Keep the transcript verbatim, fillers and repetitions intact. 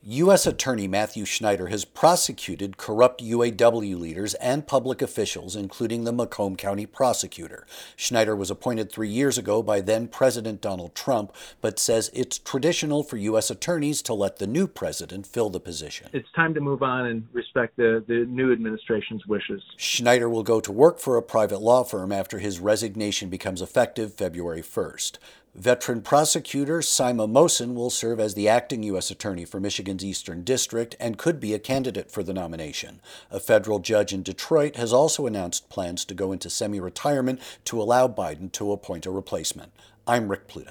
U S Attorney Matthew Schneider has prosecuted corrupt U A W leaders and public officials, including the Macomb County prosecutor. Schneider was appointed three years ago by then-President Donald Trump, but says it's traditional for U S attorneys to let the new president fill the position. It's time to move on and respect the, the new administration's wishes. Schneider will go to work for a private law firm after his resignation becomes effective February first. Veteran prosecutor Sima Mosin will serve as the acting U S attorney for Michigan's Eastern District and could be a candidate for the nomination. A federal judge in Detroit has also announced plans to go into semi-retirement to allow Biden to appoint a replacement. I'm Rick Pluta.